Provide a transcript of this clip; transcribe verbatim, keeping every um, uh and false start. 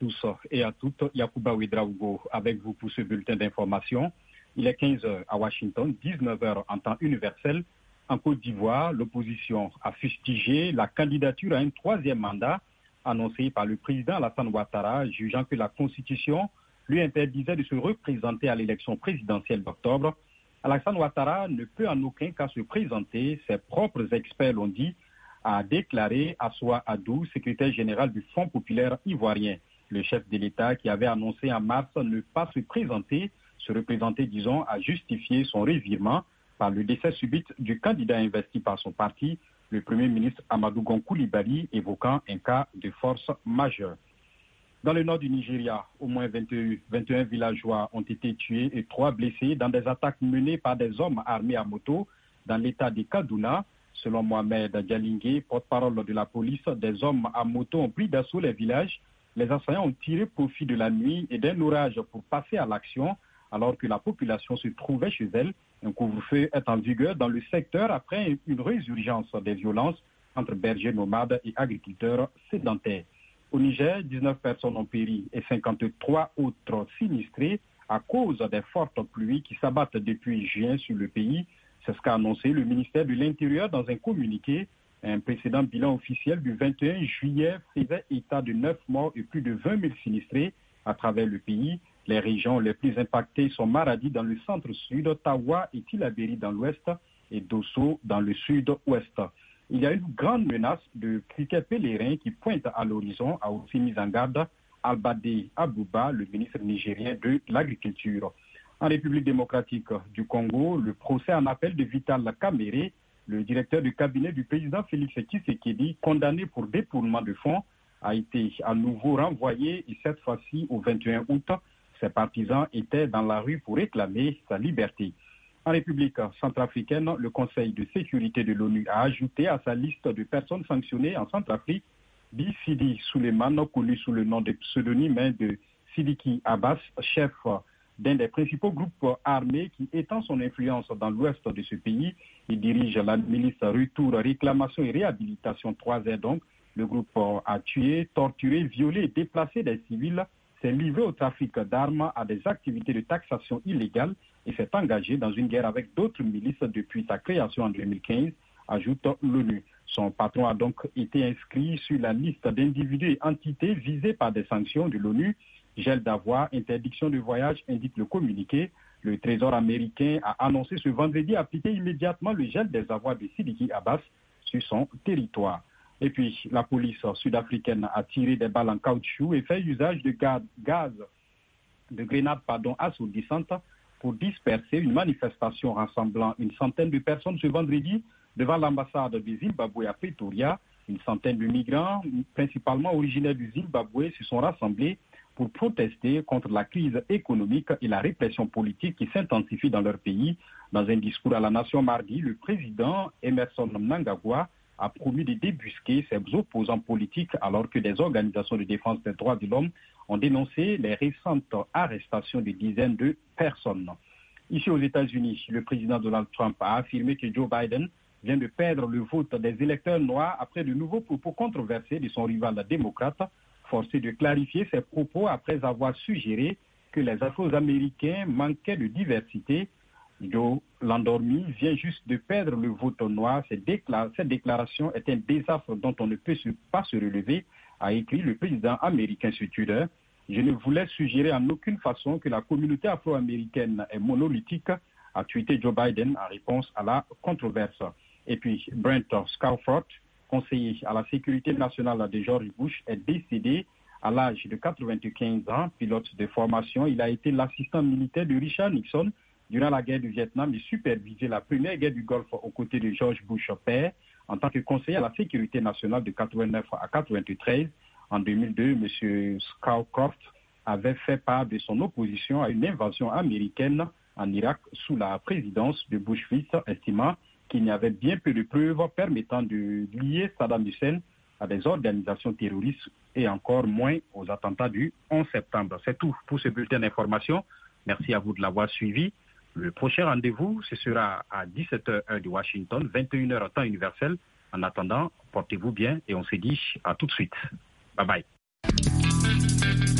tous et à toutes. Yacouba Ouedraogo avec vous pour ce bulletin d'information. Il est quinze heures à Washington, dix-neuf heures en temps universel. En Côte d'Ivoire, l'opposition a fustigé la candidature à un troisième mandat annoncé par le président Alassane Ouattara, jugeant que la Constitution lui interdisait de se représenter à l'élection présidentielle d'octobre. Alassane Ouattara ne peut en aucun cas se présenter, ses propres experts l'ont dit, a déclaré Assoua Adou, secrétaire général du Front populaire ivoirien. Le chef de l'État qui avait annoncé en mars ne pas se présenter, se représenter, disons, a justifié son revirement par le décès subit du candidat investi par son parti, le Premier ministre Amadou Gon Coulibaly, évoquant un cas de force majeure. Dans le nord du Nigeria, au moins vingt et un villageois ont été tués et trois blessés dans des attaques menées par des hommes armés à moto dans l'état de Kaduna. Selon Mohamed Dialingue, porte-parole de la police, des hommes à moto ont pris d'assaut les villages. Les assaillants ont tiré profit de la nuit et d'un orage pour passer à l'action alors que la population se trouvait chez elle. Un couvre-feu est en vigueur dans le secteur après une résurgence des violences entre bergers nomades et agriculteurs sédentaires. Au Niger, dix-neuf personnes ont péri et cinquante-trois autres sinistrées à cause des fortes pluies qui s'abattent depuis juin sur le pays. C'est ce qu'a annoncé le ministère de l'Intérieur dans un communiqué. Un précédent bilan officiel du vingt et un juillet faisait état de neuf morts et plus de vingt mille sinistrés à travers le pays. Les régions les plus impactées sont Maradi dans le centre-sud, Tawa et Tillabéri dans l'ouest et Dosso dans le sud-ouest. Il y a une grande menace de criquets pèlerins qui pointe à l'horizon, a aussi mis en garde Albade Abouba, le ministre nigérien de l'Agriculture. En République démocratique du Congo, le procès en appel de Vital Kamerhe, le directeur du cabinet du président Félix Tshisekedi, condamné pour détournement de fonds, a été à nouveau renvoyé et cette fois-ci au vingt et un août. Ses partisans étaient dans la rue pour réclamer sa liberté. En République centrafricaine, le Conseil de sécurité de l'ONU a ajouté à sa liste de personnes sanctionnées en Centrafrique Bi Sidi Souleymane, connu sous le nom de pseudonyme de Sidiki Abbas, chef d'un des principaux groupes armés qui étend son influence dans l'ouest de ce pays. Il dirige la milice Retour, Réclamation et Réhabilitation trois R donc. Le groupe a tué, torturé, violé et déplacé des civils, s'est livré au trafic d'armes, à des activités de taxation illégale et s'est engagé dans une guerre avec d'autres milices depuis sa création en deux mille quinze, ajoute l'ONU. Son patron a donc été inscrit sur la liste d'individus et entités visés par des sanctions de l'ONU. Gel d'avoirs, interdiction de voyage, indique le communiqué. Le Trésor américain a annoncé ce vendredi appliquer immédiatement le gel des avoirs de Sidiki Abbas sur son territoire. Et puis, la police sud-africaine a tiré des balles en caoutchouc et fait usage de gaz, gaz de grenades pardon, assourdissantes pour disperser une manifestation rassemblant une centaine de personnes ce vendredi devant l'ambassade du Zimbabwe à Pretoria. Une centaine de migrants, principalement originaires du Zimbabwe, se sont rassemblés pour protester contre la crise économique et la répression politique qui s'intensifie dans leur pays. Dans un discours à la nation mardi, le président Emerson Mnangagwa a promis de débusquer ses opposants politiques alors que des organisations de défense des droits de l'homme ont dénoncé les récentes arrestations de dizaines de personnes. Ici aux États-Unis, le président Donald Trump a affirmé que Joe Biden vient de perdre le vote des électeurs noirs après de nouveaux propos controversés de son rival démocrate, forcé de clarifier ses propos après avoir suggéré que les Afro-Américains manquaient de diversité. Joe, l'endormi, vient juste de perdre le vote noir. Cette, décla- cette déclaration est un désastre dont on ne peut pas se relever, a écrit le président américain sur Twitter. Je ne voulais suggérer en aucune façon que la communauté afro-américaine est monolithique, a tweeté Joe Biden en réponse à la controverse. Et puis, Brent Scowcroft, conseiller à la sécurité nationale de George Bush, est décédé à l'âge de quatre-vingt-quinze ans, pilote de formation. Il a été l'assistant militaire de Richard Nixon durant la guerre du Vietnam et supervisé la première guerre du Golfe aux côtés de George Bush père. En tant que conseiller à la sécurité nationale de quatre-vingt-neuf à quatre-vingt-treize, en deux mille deux, M. Scowcroft avait fait part de son opposition à une invasion américaine en Irak sous la présidence de Bush fils, estimant qu'il y avait bien peu de preuves permettant de lier Saddam Hussein à des organisations terroristes et encore moins aux attentats du onze septembre. C'est tout pour ce bulletin d'information. Merci à vous de l'avoir suivi. Le prochain rendez-vous, ce sera à dix-sept heures heure de Washington, vingt et une heures temps universel. En attendant, portez-vous bien et on se dit à tout de suite. Bye bye.